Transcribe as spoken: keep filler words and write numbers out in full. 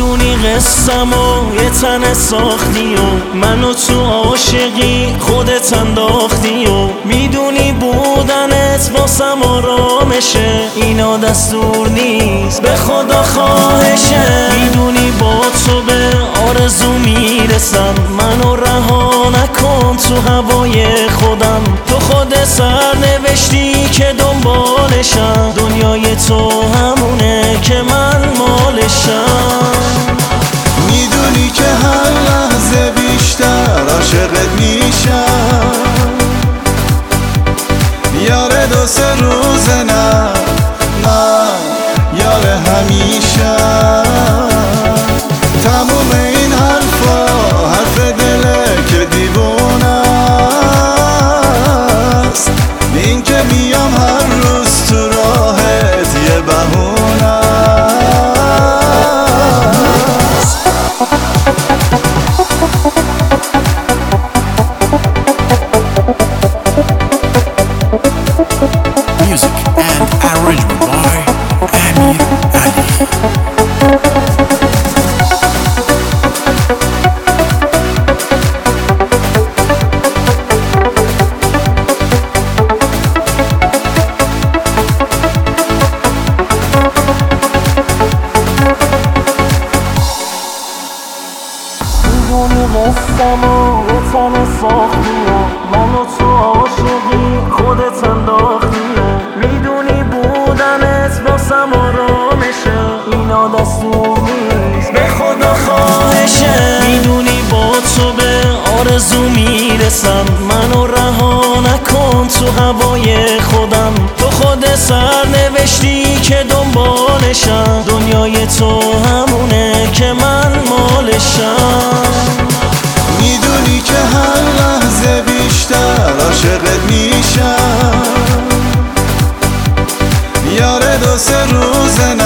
میدونی قصم و یه تن ساختی و منو تو عاشقی خودت انداختی و میدونی بودنت واسم آرامشه، اینا دستور نیست به خدا خواهشه. میدونی با تو به آرزو میرسم، منو رها نکن تو هوای خودم. تو خود سر نوشتی که دنبالشم، دنیای تو همونه که من مالشم. میدونی که هر لحظه بیشتر عاشقت میشم، یار دو سه روزه نه من یار همیشه. تموم این حرفا حرف دله که دیوونه است، این که میام هر روز تو راهت یه بهونه است. Music and arrangement by Amir Ali. میدونی قصم و یه تن ساختی و منو تو عاشقی خودت انداختی و میدونی بودنت واسم آرامشه، اینا دستور نیست به خدا خواهشه. میدونی با تو به آرزو میرسم، منو رها نکن تو هوای خودم. تو خود سر نوشتی که دنبالشم، دنیای تو همونه که من مالشم. میدونی که هر لحظه بیشتر عاشقت میشم، یار دو سه روزه